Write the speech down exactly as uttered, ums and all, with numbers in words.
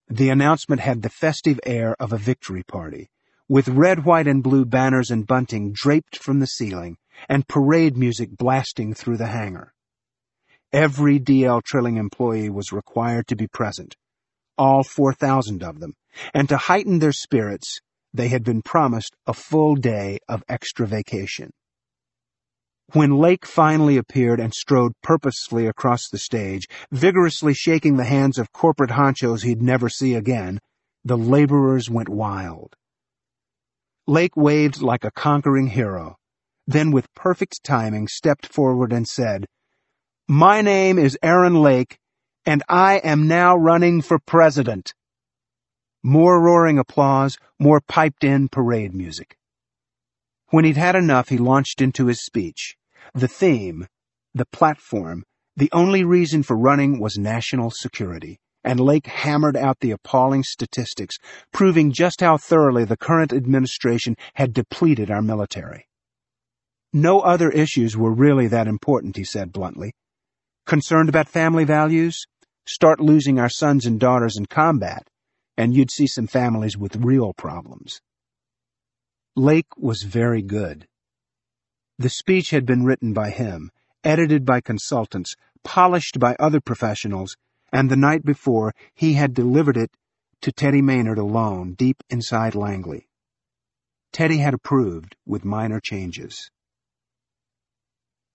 The announcement had the festive air of a victory party, with red, white, and blue banners and bunting draped from the ceiling, and parade music blasting through the hangar. Every D L Trilling employee was required to be present, all four thousand of them, and to heighten their spirits, they had been promised a full day of extra vacation. When Lake finally appeared and strode purposefully across the stage, vigorously shaking the hands of corporate honchos he'd never see again, the laborers went wild. Lake waved like a conquering hero, then with perfect timing stepped forward and said, "My name is Aaron Lake, and I am now running for president." More roaring applause, more piped-in parade music. When he'd had enough, he launched into his speech. The theme, the platform, the only reason for running was national security, and Lake hammered out the appalling statistics, proving just how thoroughly the current administration had depleted our military. No other issues were really that important, he said bluntly. Concerned about family values? Start losing our sons and daughters in combat, and you'd see some families with real problems. Lake was very good. The speech had been written by him, edited by consultants, polished by other professionals, and the night before he had delivered it to Teddy Maynard alone, deep inside Langley. Teddy had approved, with minor changes.